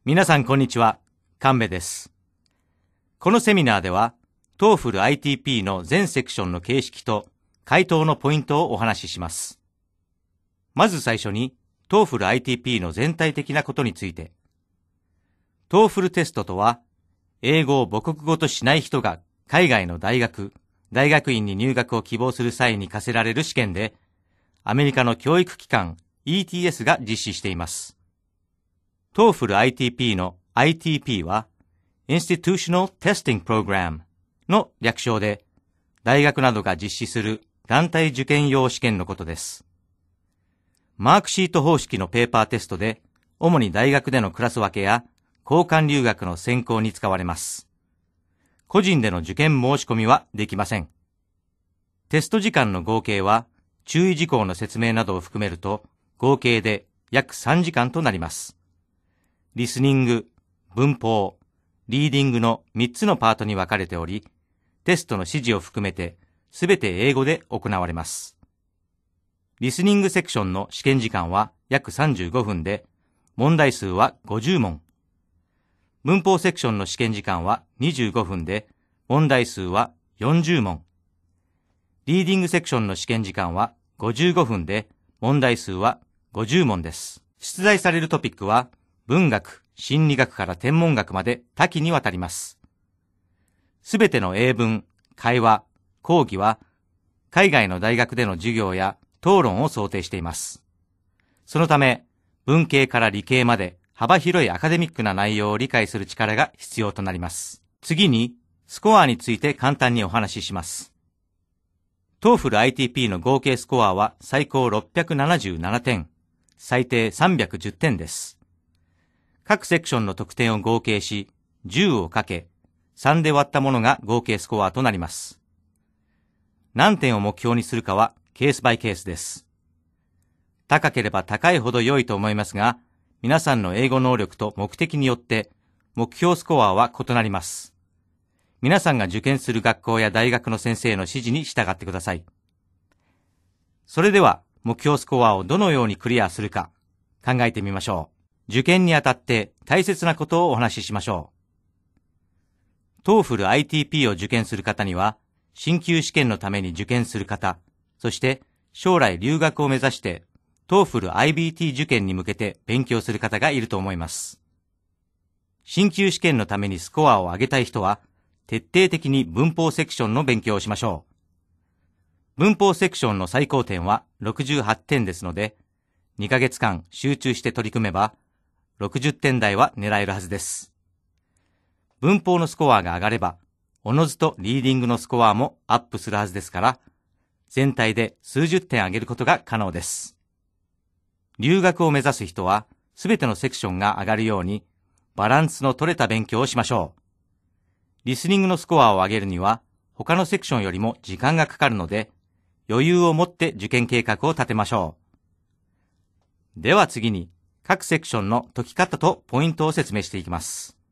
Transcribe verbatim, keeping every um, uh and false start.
皆さんこんにちは、神戸です。このセミナーでは、トーフル アイティーピー の全セクションの形式と回答のポイントをお話しします。まず最初に、トーフル アイティーピー の全体的なことについて。トーフルテストとは、英語を母国語としない人が海外の大学、大学院に入学を希望する際に課せられる試験で、アメリカの教育機関 イーティーエス が実施しています。トーフル アイティーピー の アイティーピー は Institutional Testing Program の略称で、大学などが実施する団体受験用試験のことです。マークシート方式のペーパーテストで、主に大学でのクラス分けや交換留学の選考に使われます。個人での受験申し込みはできません。テスト時間の合計は、注意事項の説明などを含めると、合計で約さんじかんとなります。リスニング、文法、リーディングのみっつのパートに分かれており、テストの指示を含めてすべて英語で行われます。リスニングセクションの試験時間は約さんじゅうごふんで、問題数はごじゅうもん。文法セクションの試験時間はにじゅうごふんで、問題数はよんじゅうもん。リーディングセクションの試験時間はごじゅうごふんで、問題数はごじゅうもんです。出題されるトピックは、文学、心理学から天文学まで多岐にわたります。すべての英文、会話、講義は、海外の大学での授業や討論を想定しています。そのため、文系から理系まで幅広いアカデミックな内容を理解する力が必要となります。次に、スコアについて簡単にお話しします。トーフル アイティーピー の合計スコアは最高ろっぴゃくななじゅうななてん、最低さんびゃくじゅってんです。各セクションの得点を合計し、じゅうをかけ、さんで割ったものが合計スコアとなります。何点を目標にするかはケースバイケースです。高ければ高いほど良いと思いますが、皆さんの英語能力と目的によって目標スコアは異なります。皆さんが受験する学校や大学の先生の指示に従ってください。それでは目標スコアをどのようにクリアするか考えてみましょう。受験にあたって大切なことをお話ししましょう。トーフル アイティーピー を受験する方には、進級試験のために受験する方、そして将来留学を目指して、トーフル アイビーティー 受験に向けて勉強する方がいると思います。進級試験のためにスコアを上げたい人は、徹底的に文法セクションの勉強をしましょう。文法セクションの最高点はろくじゅうはってんですので、にかげつかん集中して取り組めば、ろくじゅってん台は狙えるはずです。文法のスコアが上がれば、おのずとリーディングのスコアもアップするはずですから、全体で数十点上げることが可能です。留学を目指す人は、すべてのセクションが上がるように、バランスの取れた勉強をしましょう。リスニングのスコアを上げるには、他のセクションよりも時間がかかるので、余裕を持って受験計画を立てましょう。では次に、各セクションの解き方とポイントを説明していきます。